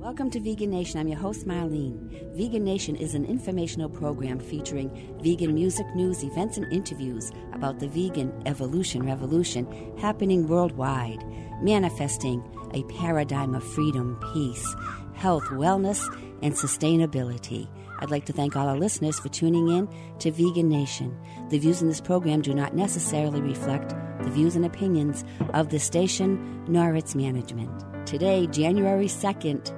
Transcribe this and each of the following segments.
Welcome to Vegan Nation. I'm your host, Marlene. Vegan Nation is an informational program featuring vegan music, news, events, and interviews about the vegan evolution revolution happening worldwide, manifesting a paradigm of freedom, peace, health, wellness, and sustainability. I'd like to thank all our listeners for tuning in to Vegan Nation. The views in this program do not necessarily reflect the views and opinions of the station nor its management. Today, January 2nd,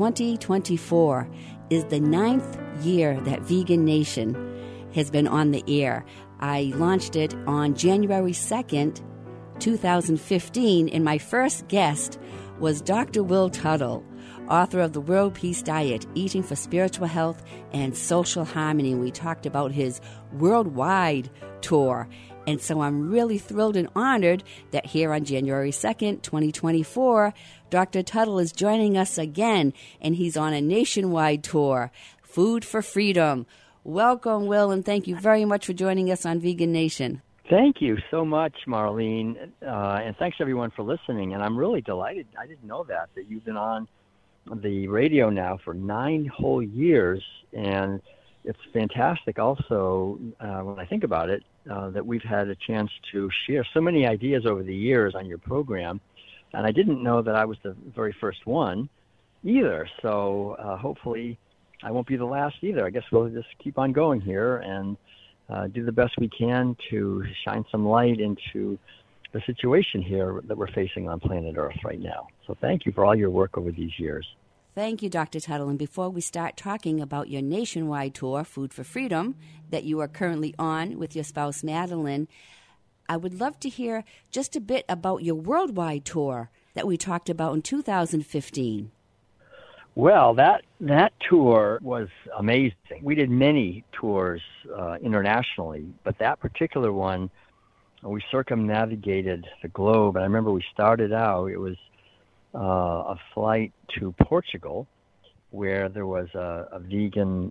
2024, is the 9th year that Vegan Nation has been on the air. I launched it on January 2nd, 2015, and my first guest was Dr. Will Tuttle, author of The World Peace Diet, Eating for Spiritual Health and Social Harmony. We talked about his worldwide tour. And so I'm really thrilled and honored that here on January 2nd, 2024, Dr. Tuttle is joining us again, and he's on a nationwide tour, Food for Freedom. Welcome, Will, and thank you very much for joining us on Vegan Nation. Thank you so much, Marlene, and thanks everyone for listening. And I'm really delighted. I didn't know that you've been on the radio now for 9 whole years, and it's fantastic also when I think about it, that we've had a chance to share so many ideas over the years on your program, and I didn't know that I was the very first one either, so hopefully I won't be the last either. I guess we'll just keep on going here and do the best we can to shine some light into the situation here that we're facing on planet Earth right now. So thank you for all your work over these years. Thank you, Dr. Tuttle. And before we start talking about your nationwide tour, Food for Freedom, that you are currently on with your spouse, Madeline, I would love to hear just a bit about your worldwide tour that we talked about in 2015. Well, that tour was amazing. We did many tours internationally, but that particular one, we circumnavigated the globe. And I remember we started out, it was a flight to Portugal, where there was a vegan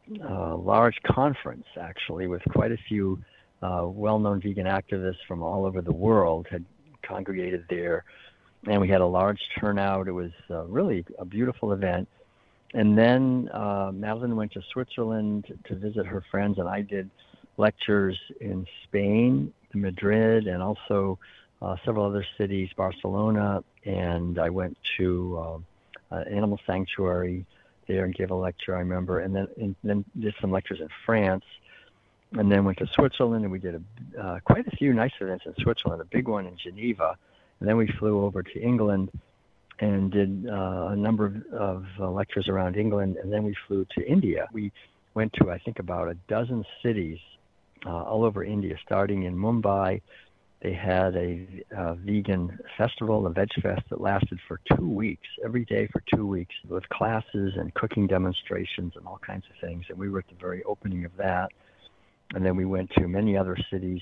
large conference, actually, with quite a few well-known vegan activists from all over the world had congregated there, and we had a large turnout. It was really a beautiful event. And then Madeline went to Switzerland to visit her friends, and I did lectures in Spain, Madrid, and also several other cities, Barcelona, and I went to an animal sanctuary there and gave a lecture, I remember, and then did some lectures in France, and then went to Switzerland, and we did quite a few nice events in Switzerland, a big one in Geneva, and then we flew over to England and did a number of lectures around England, and then we flew to India. We went to, I think, about a dozen cities all over India, starting in Mumbai. They had a vegan festival, a Veg Fest, that lasted for 2 weeks, every day for 2 weeks, with classes and cooking demonstrations and all kinds of things. And we were at the very opening of that. And then we went to many other cities,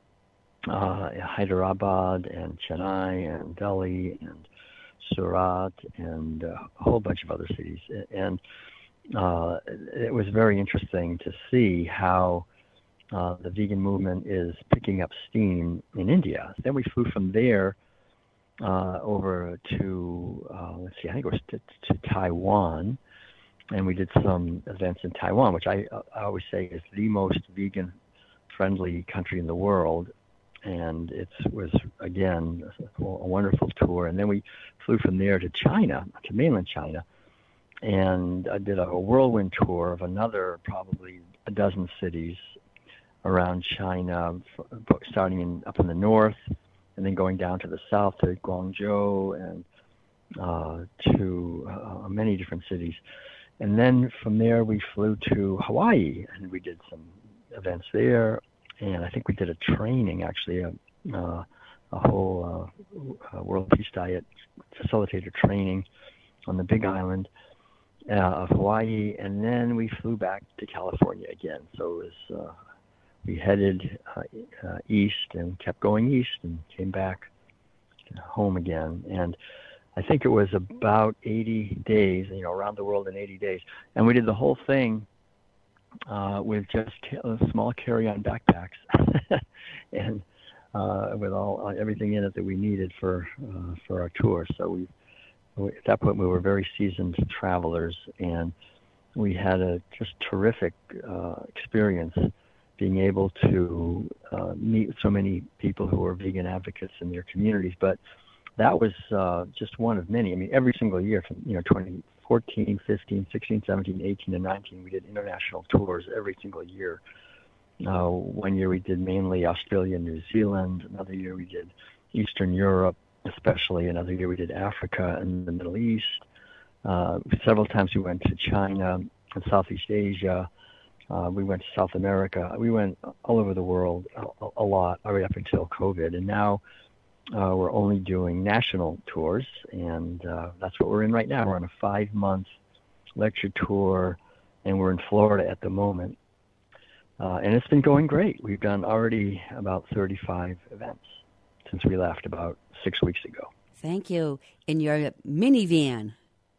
Hyderabad and Chennai and Delhi and Surat and a whole bunch of other cities. And it was very interesting to see how the vegan movement is picking up steam in India. Then we flew from there over to, I think it was to Taiwan, and we did some events in Taiwan, which I always say is the most vegan-friendly country in the world. And it was, again, a wonderful tour. And then we flew from there to China, to mainland China, and I did a whirlwind tour of another probably a dozen cities around China, starting up in the north, and then going down to the south to Guangzhou and to many different cities. And then from there we flew to Hawaii, and we did some events there. And I think we did a training, actually, a whole World Peace Diet facilitator training on the Big Island of Hawaii. And then we flew back to California again. So it was we headed east and kept going east and came back home again. And I think it was about 80 days, around the world in 80 days. And we did the whole thing with just small carry-on backpacks and with everything in it that we needed for our tour. So we At that point, we were very seasoned travelers, and we had a just terrific experience being able to meet so many people who were vegan advocates in their communities. But that was just one of many. I mean, every single year from 2014, 15, 16, 17, 18, and 19, we did international tours every single year. One year we did mainly Australia and New Zealand. Another year we did Eastern Europe, especially. Another year we did Africa and the Middle East. Several times we went to China and Southeast Asia. We went to South America. We went all over the world a lot, right up until COVID. And now we're only doing national tours, and that's what we're in right now. We're on a 5-month lecture tour, and we're in Florida at the moment. And it's been going great. We've done already about 35 events since we left about 6 weeks ago. Thank you. In your minivan.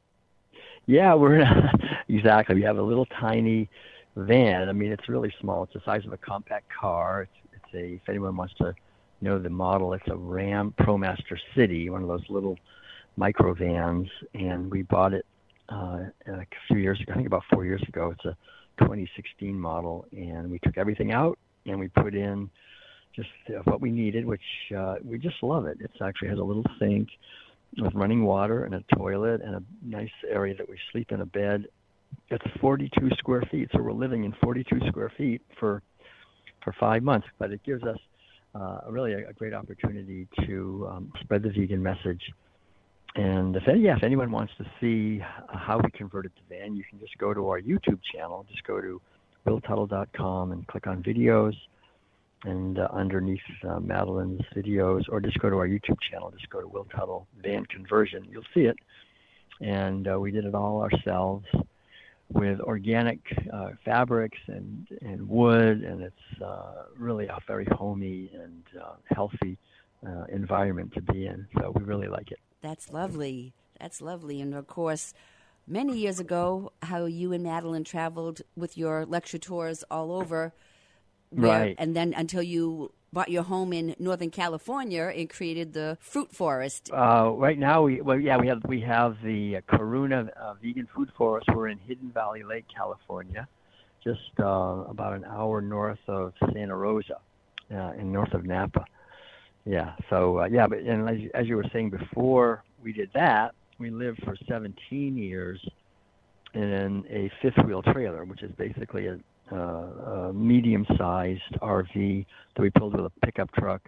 Yeah, exactly. We have a little tiny van. I mean, it's really small. It's the size of a compact car. If anyone wants to know the model, it's a Ram ProMaster City, one of those little micro vans, and we bought it a few years ago, I think about 4 years ago. It's a 2016 model, and we took everything out and we put in just what we needed, which we just love it. It actually has a little sink with running water and a toilet and a nice area that we sleep in, a bed. It's 42 square feet, so we're living in 42 square feet for 5 months, but it gives us really a great opportunity to spread the vegan message. And if anyone wants to see how we converted the van, you can just go to our YouTube channel. Just go to willtuttle.com and click on videos, and underneath Madeline's videos, or just go to our YouTube channel. Just go to Will Tuttle Van Conversion. You'll see it. And we did it all ourselves with organic fabrics and wood, and it's really a very homey and healthy environment to be in. So we really like it. That's lovely. That's lovely. And, of course, many years ago, how you and Madeline traveled with your lecture tours all over. Right. And then until you bought your home in Northern California and created the fruit forest. Right now, we have the Corona Vegan Food Forest. We're in Hidden Valley Lake, California, just about an hour north of Santa Rosa, and north of Napa. Yeah. So but as you were saying before, we did that. We lived for 17 years in a fifth-wheel trailer, which is basically a medium-sized RV that we pulled with a pickup truck,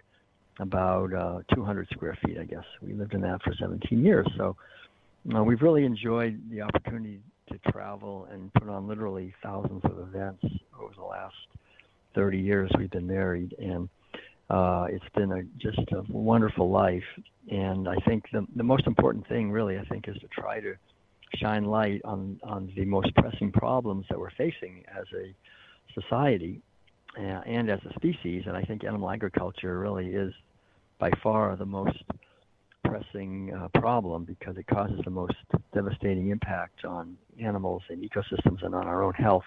about 200 square feet, I guess. We lived in that for 17 years. So we've really enjoyed the opportunity to travel and put on literally thousands of events over the last 30 years we've been married. And it's been just a wonderful life. And I think the most important thing, really, I think, is to try to shine light on the most pressing problems that we're facing as a society and as a species. And I think animal agriculture really is by far the most pressing problem, because it causes the most devastating impact on animals and ecosystems and on our own health.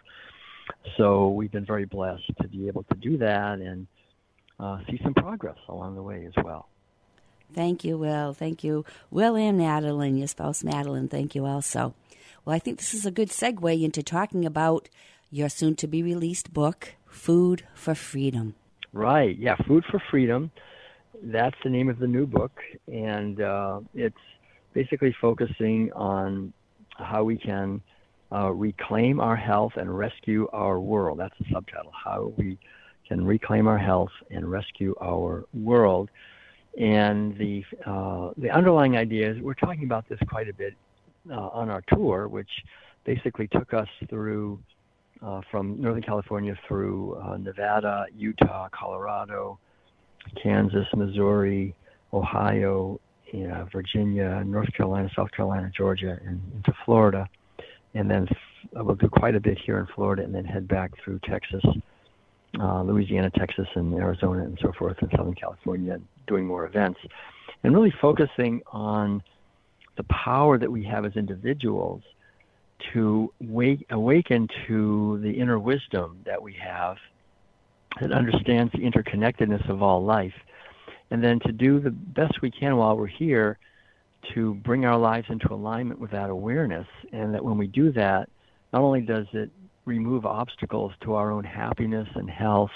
So we've been very blessed to be able to do that and see some progress along the way as well. Thank you, Will. Thank you. Will and Madeline, your spouse Madeline, thank you also. Well, I think this is a good segue into talking about your soon-to-be-released book, Food for Freedom. Right, yeah, Food for Freedom. That's the name of the new book, and it's basically focusing on how we can reclaim our health and rescue our world. That's the subtitle, how we can reclaim our health and rescue our world. And the underlying idea is we're talking about this quite a bit on our tour, which basically took us through from Northern California through Nevada, Utah, Colorado, Kansas, Missouri, Ohio, Virginia, North Carolina, South Carolina, Georgia, and into Florida. And then we'll do quite a bit here in Florida and then head back through Texas, Louisiana, Texas, and Arizona, and so forth, and Southern California, doing more events, and really focusing on the power that we have as individuals to awaken to the inner wisdom that we have that understands the interconnectedness of all life, and then to do the best we can while we're here to bring our lives into alignment with that awareness, and that when we do that, not only does it remove obstacles to our own happiness and health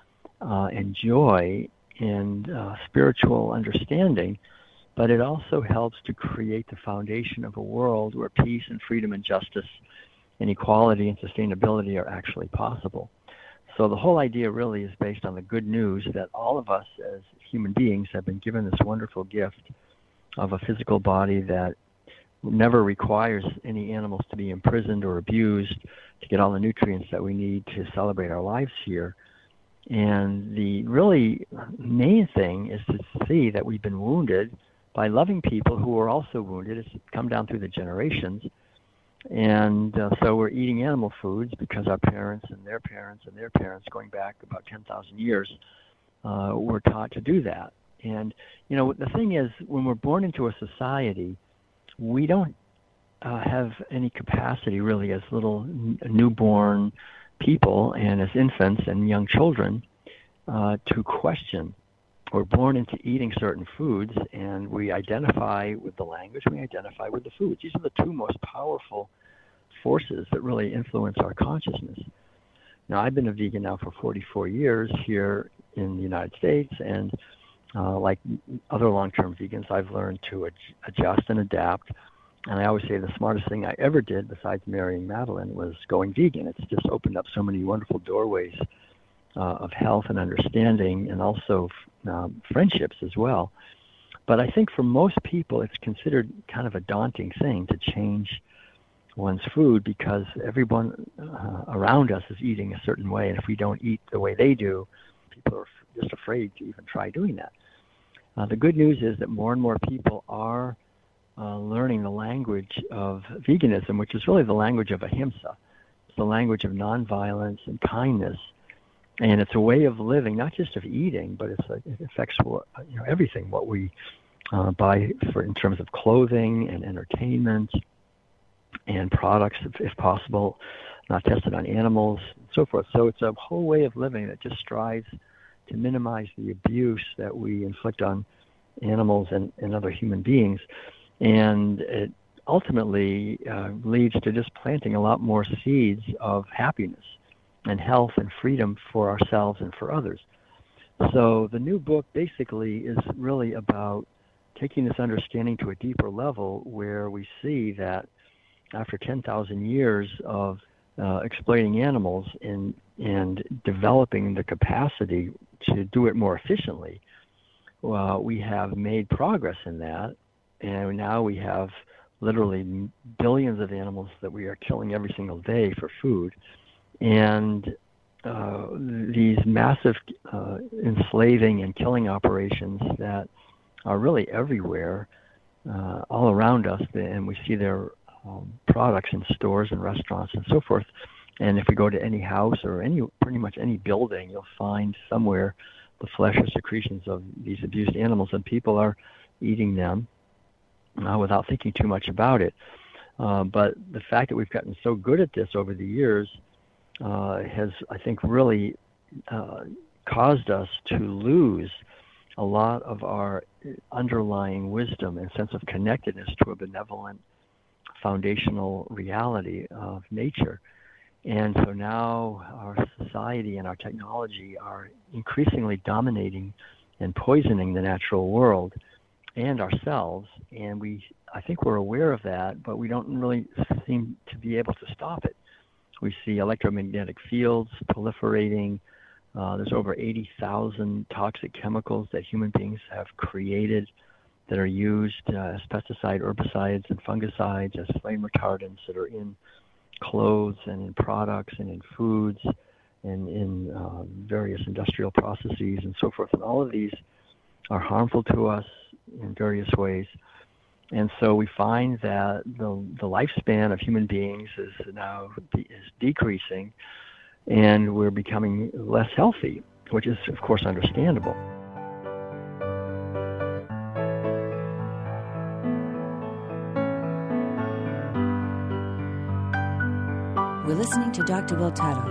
and joy and spiritual understanding, but it also helps to create the foundation of a world where peace and freedom and justice and equality and sustainability are actually possible. So the whole idea really is based on the good news that all of us as human beings have been given this wonderful gift of a physical body that never requires any animals to be imprisoned or abused to get all the nutrients that we need to celebrate our lives here. And the really main thing is to see that we've been wounded by loving people who are also wounded. It's come down through the generations. And so we're eating animal foods because our parents and their parents and their parents, going back about 10,000 years, were taught to do that. And, the thing is, when we're born into a society, we don't have any capacity really as little newborn people and as infants and young children to question. We're born into eating certain foods, and we identify with the language, we identify with the foods. These are the two most powerful forces that really influence our consciousness. Now, I've been a vegan now for 44 years here in the United States, and like other long-term vegans, I've learned to adjust and adapt. And I always say the smartest thing I ever did, besides marrying Madeline, was going vegan. It's just opened up so many wonderful doorways of health and understanding, and also friendships as well. But I think for most people, it's considered kind of a daunting thing to change one's food, because everyone around us is eating a certain way, and if we don't eat the way they do, people are just afraid to even try doing that. The good news is that more and more people are learning the language of veganism, which is really the language of ahimsa. It's the language of nonviolence and kindness. And it's a way of living, not just of eating, but it affects everything, what we buy in terms of clothing and entertainment and products, if possible, not tested on animals, and so forth. So it's a whole way of living that just strives to minimize the abuse that we inflict on animals and other human beings. And it ultimately leads to just planting a lot more seeds of happiness and health and freedom for ourselves and for others. So the new book basically is really about taking this understanding to a deeper level, where we see that after 10,000 years of exploiting animals and developing the capacity to do it more efficiently, we have made progress in that. And now we have literally billions of animals that we are killing every single day for food. And these massive enslaving and killing operations that are really everywhere, all around us, and we see their products in stores and restaurants and so forth. And if we go to any house or pretty much any building, you'll find somewhere the flesh or secretions of these abused animals, and people are eating them without thinking too much about it. But the fact that we've gotten so good at this over the years has, I think, really caused us to lose a lot of our underlying wisdom and sense of connectedness to a benevolent foundational reality of nature. And so now our society and our technology are increasingly dominating and poisoning the natural world and ourselves. And I think we're aware of that, but we don't really seem to be able to stop it. We see electromagnetic fields proliferating. There's over 80,000 toxic chemicals that human beings have created that are used as pesticide, herbicides, and fungicides, as flame retardants that are in clothes and in products and in foods and in various industrial processes and so forth. And all of these are harmful to us in various ways. And so we find that the lifespan of human beings is decreasing, and we're becoming less healthy, which is, of course, understandable. We're listening to Dr. Will Tuttle.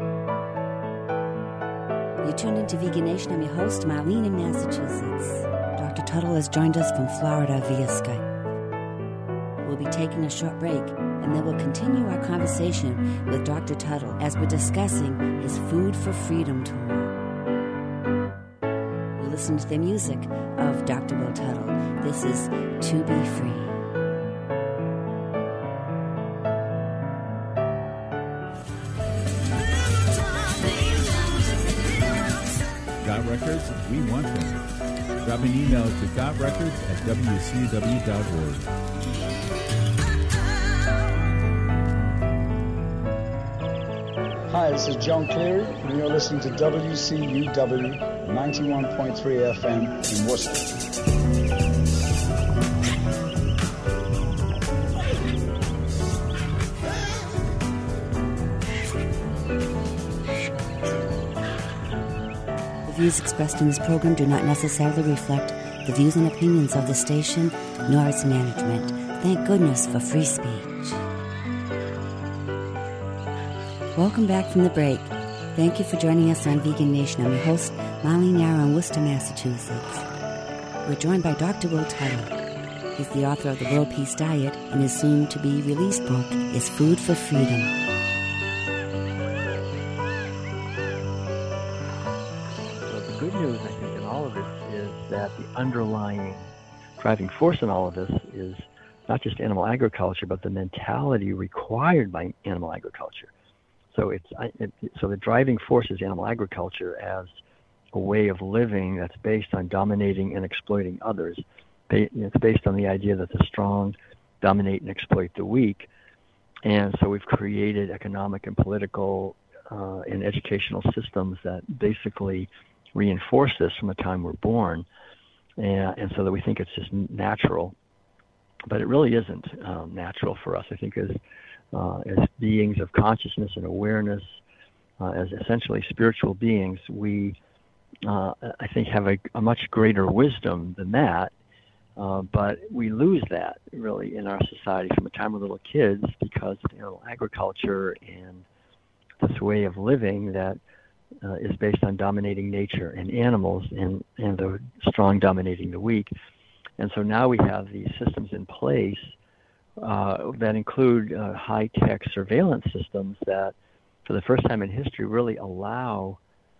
You're tuned into Vegan Nation. I'm your host, Marlene in Massachusetts. Dr. Tuttle has joined us from Florida via Skype. We'll be taking a short break, and then we'll continue our conversation with Dr. Tuttle as we're discussing his Food for Freedom tour. You're listening to the music of Dr. Will Tuttle. This is To Be Free. Got records? We want them. Drop an email to gotrecords@wcw.org. Hi, this is John Cleary, and you're listening to WCUW 91.3 FM in Worcester. The views expressed in this program do not necessarily reflect the views and opinions of the station nor its management. Thank goodness for free speech. Welcome back from the break. Thank you for joining us on Vegan Nation. I'm your host, Marlene Yarrow in Worcester, Massachusetts. We're joined by Dr. Will Tuttle. He's the author of The World Peace Diet, and his soon-to-be-released book is Food for Freedom. Good news, I think, in all of this is that the underlying driving force in all of this is not just animal agriculture, but the mentality required by animal agriculture. So so the driving force is animal agriculture as a way of living that's based on dominating and exploiting others. It's based on the idea that the strong dominate and exploit the weak. And so we've created economic and political and educational systems that basically reinforce this from the time we're born, and so that we think it's just natural, but it really isn't natural for us. I think as beings of consciousness and awareness, as essentially spiritual beings, we I think have a much greater wisdom than that, but we lose that really in our society from the time we're little kids because of animal agriculture and this way of living that is based on dominating nature and animals and the strong dominating the weak. And so now we have these systems in place that include high-tech surveillance systems that, for the first time in history, really allow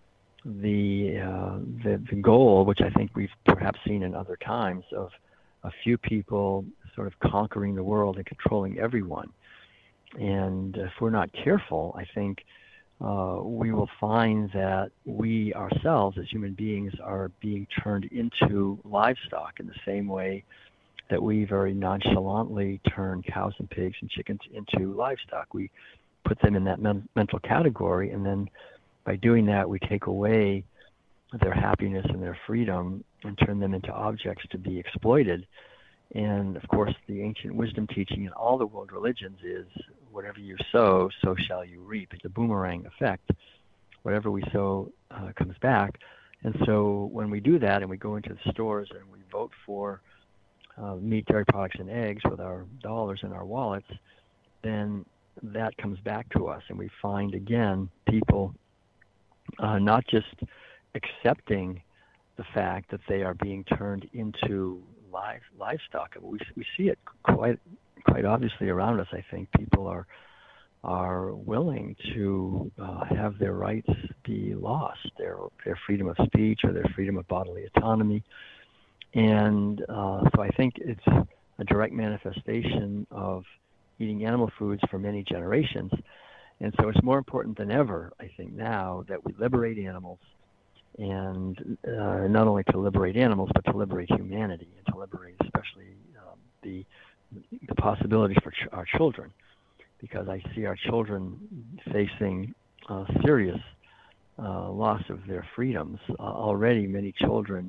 the goal, which I think we've perhaps seen in other times, of a few people sort of conquering the world and controlling everyone. And if we're not careful, I think we will find that we ourselves as human beings are being turned into livestock in the same way that we very nonchalantly turn cows and pigs and chickens into livestock. We put them in that mental category, and then by doing that we take away their happiness and their freedom and turn them into objects to be exploited. And of course the ancient wisdom teaching in all the world religions is whatever you sow, so shall you reap. It's a boomerang effect. Whatever we sow comes back. And so when we do that and we go into the stores and we vote for meat, dairy products, and eggs with our dollars in our wallets, then that comes back to us. And we find, again, people not just accepting the fact that they are being turned into livestock. We see it quite obviously around us. I think people are willing to have their rights be lost, their freedom of speech or their freedom of bodily autonomy. And so I think it's a direct manifestation of eating animal foods for many generations. And so it's more important than ever, I think, now that we liberate animals, and not only to liberate animals, but to liberate humanity and to liberate especially the possibilities for our children, because I see our children facing serious loss of their freedoms. Already many children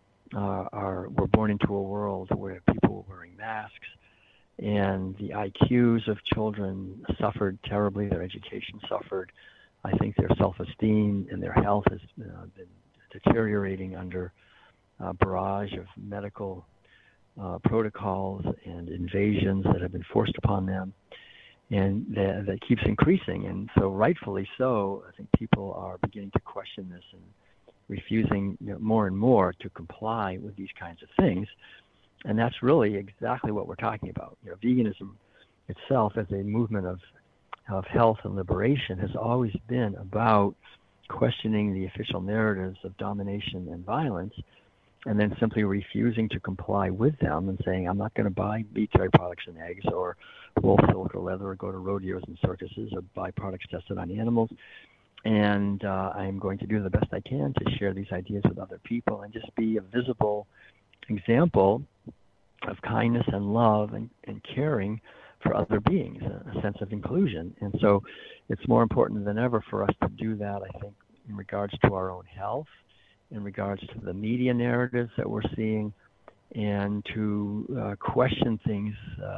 were born into a world where people were wearing masks, and the IQs of children suffered terribly, their education suffered. I think their self-esteem and their health has been deteriorating under a barrage of medical protocols and invasions that have been forced upon them, and that keeps increasing. And so rightfully so, I think people are beginning to question this refusing more and more to comply with these kinds of things. And that's really exactly what we're talking about. Veganism itself as a movement of health and liberation has always been about questioning the official narratives of domination and violence, and then simply refusing to comply with them and saying, I'm not going to buy meat, dairy products, and eggs, or wool, silk, or leather, or go to rodeos and circuses, or buy products tested on animals. And I'm going to do the best I can to share these ideas with other people and just be a visible example of kindness and love and caring for other beings, a sense of inclusion. And so it's more important than ever for us to do that, I think, in regards to our own health, in regards to the media narratives that we're seeing, and to question things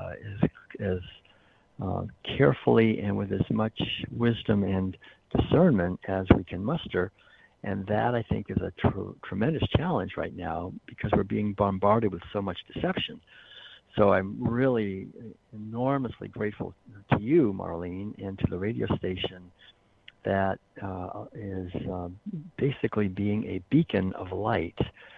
as carefully and with as much wisdom and discernment as we can muster. And that, I think, is a tremendous challenge right now because we're being bombarded with so much deception. So I'm really enormously grateful to you, Marlene, and to the radio station that is basically being a beacon of light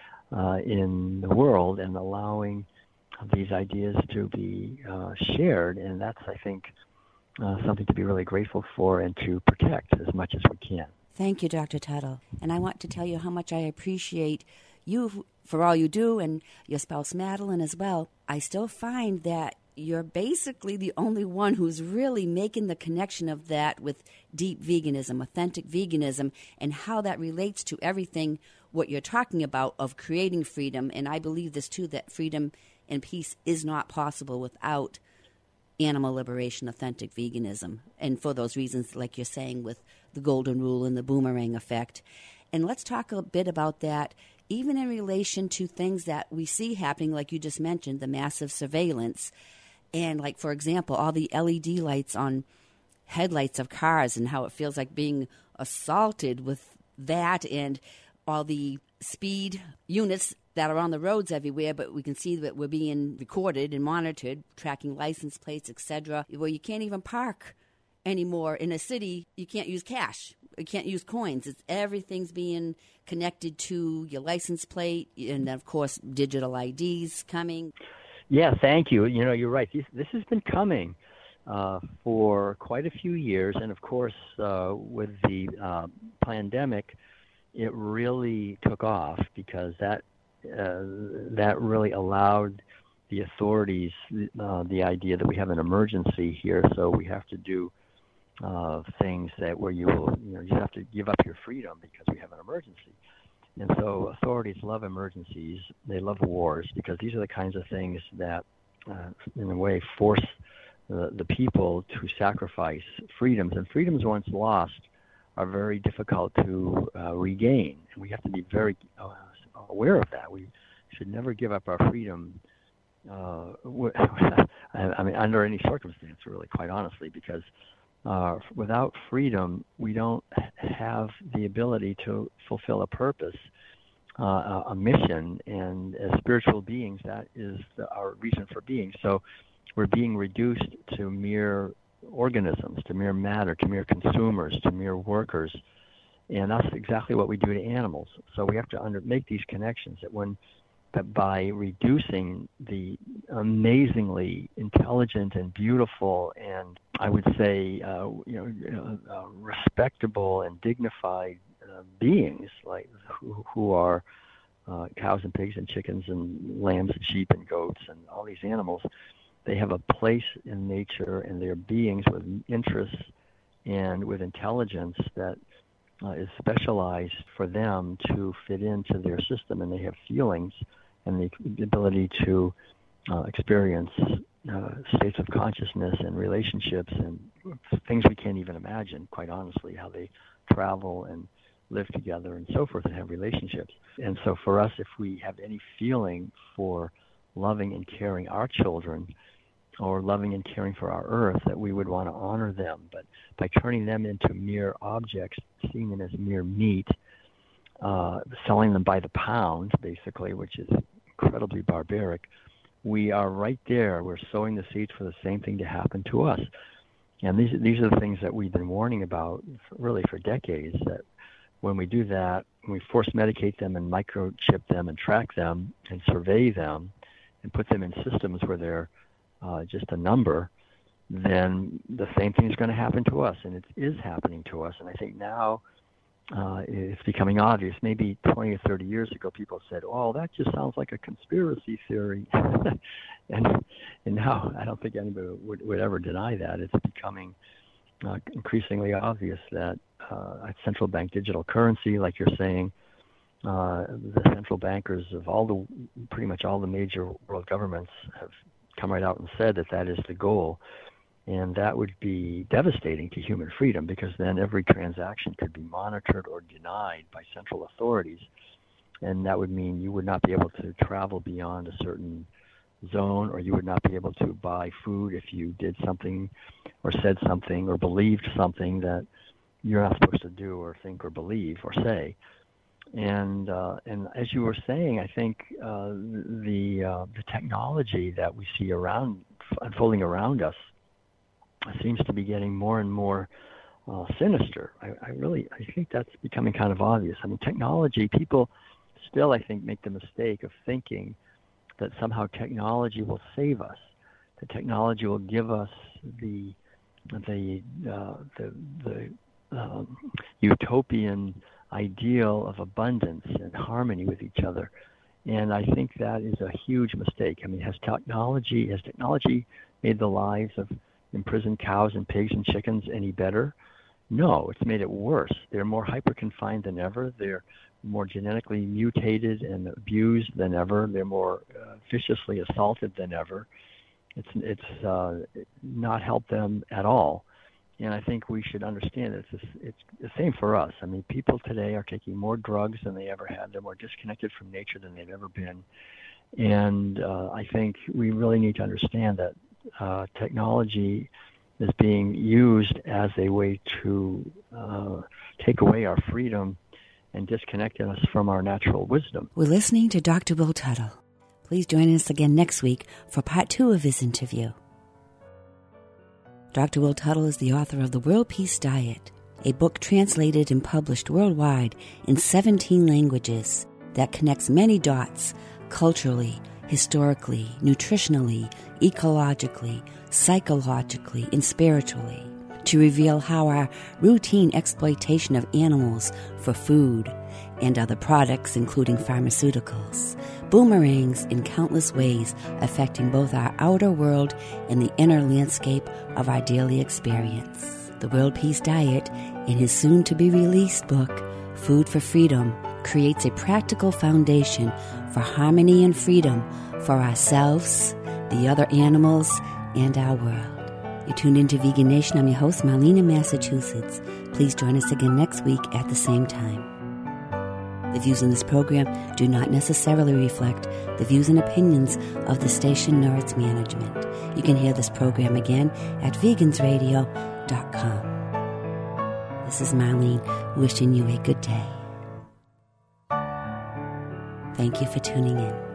in the world and allowing these ideas to be shared. And that's, I think, something to be really grateful for and to protect as much as we can. Thank you, Dr. Tuttle. And I want to tell you how much I appreciate you for all you do, and your spouse Madeline as well. I still find that you're basically the only one who's really making the connection of that with deep veganism, authentic veganism, and how that relates to everything what you're talking about of creating freedom. And I believe this too, that freedom and peace is not possible without animal liberation, authentic veganism. And for those reasons, like you're saying, with the golden rule and the boomerang effect. And let's talk a bit about that, even in relation to things that we see happening, like you just mentioned, the massive surveillance. And like, for example, all the LED lights on headlights of cars and how it feels like being assaulted with that, and all the speed units that are on the roads everywhere, but we can see that we're being recorded and monitored, tracking license plates, etc., where you can't even park anymore in a city. You can't use cash. You can't use coins. Everything's being connected to your license plate, and of course, digital IDs coming. Yeah, thank you. You're right. This has been coming for quite a few years, and of course, with the pandemic, it really took off because that really allowed the authorities the idea that we have an emergency here, so we have to do things that where you will, you have to give up your freedom because we have an emergency. And so authorities love emergencies. They love wars because these are the kinds of things that, in a way, force the people to sacrifice freedoms. And freedoms once lost are very difficult to regain. And we have to be very aware of that. We should never give up our freedom under any circumstance, really, quite honestly, because without freedom, we don't have the ability to fulfill a purpose, a mission, and as spiritual beings, that is our reason for being. So we're being reduced to mere organisms, to mere matter, to mere consumers, to mere workers, and that's exactly what we do to animals. So we have to make these connections that by reducing the amazingly intelligent and beautiful and I would say respectable and dignified beings like who are cows and pigs and chickens and lambs and sheep and goats and all these animals, they have a place in nature and they're beings with interests and with intelligence that is specialized for them to fit into their system, and they have feelings and the ability to experience states of consciousness and relationships and things we can't even imagine, quite honestly, how they travel and live together and so forth and have relationships. And so for us, if we have any feeling for loving and caring our children or loving and caring for our earth, that we would want to honor them. But by turning them into mere objects, seeing them as mere meat, selling them by the pound, basically, which is incredibly barbaric, we are right there. We're sowing the seeds for the same thing to happen to us. And these are the things that we've been warning about really for decades, that when we do that, when we force medicate them and microchip them and track them and survey them and put them in systems where they're just a number, then the same thing is going to happen to us, and it is happening to us. And I think now it's becoming obvious. Maybe 20 or 30 years ago, people said, "Oh, that just sounds like a conspiracy theory," and now I don't think anybody would ever deny that. It's becoming increasingly obvious that a central bank digital currency, like you're saying, the central bankers of pretty much all the major world governments have come right out and said that is the goal. And that would be devastating to human freedom, because then every transaction could be monitored or denied by central authorities. And that would mean you would not be able to travel beyond a certain zone, or you would not be able to buy food if you did something or said something or believed something that you're not supposed to do or think or believe or say. And as you were saying, I think the technology that we see unfolding around us seems to be getting more and more sinister. I think that's becoming kind of obvious. I mean, technology, people still, I think, make the mistake of thinking that somehow technology will save us. The technology will give us the utopian ideal of abundance and harmony with each other. And I think that is a huge mistake. I mean, has technology made the lives of imprisoned cows and pigs and chickens any better? No, it's made it worse. They're more hyper-confined than ever. They're more genetically mutated and abused than ever. They're more viciously assaulted than ever. It's not helped them at all. And I think we should understand that it's the same for us. I mean, people today are taking more drugs than they ever had. They're more disconnected from nature than they've ever been. And I think we really need to understand that technology is being used as a way to take away our freedom and disconnect us from our natural wisdom. We're listening to Dr. Will Tuttle. Please join us again next week for part 2 of his interview. Dr. Will Tuttle is the author of The World Peace Diet, a book translated and published worldwide in 17 languages that connects many dots culturally, historically, nutritionally, ecologically, psychologically, and spiritually, to reveal how our routine exploitation of animals for food and other products, including pharmaceuticals, boomerangs in countless ways, affecting both our outer world and the inner landscape of our daily experience. The World Peace Diet, in his soon-to-be-released book, Food for Freedom, creates a practical foundation for harmony and freedom for ourselves, the other animals, and our world. You tuned into Vegan Nation. I'm your host, Marlene in Massachusetts. Please join us again next week at the same time. The views in this program do not necessarily reflect the views and opinions of the station nor its management. You can hear this program again at vegansradio.com. This is Marlene wishing you a good day. Thank you for tuning in.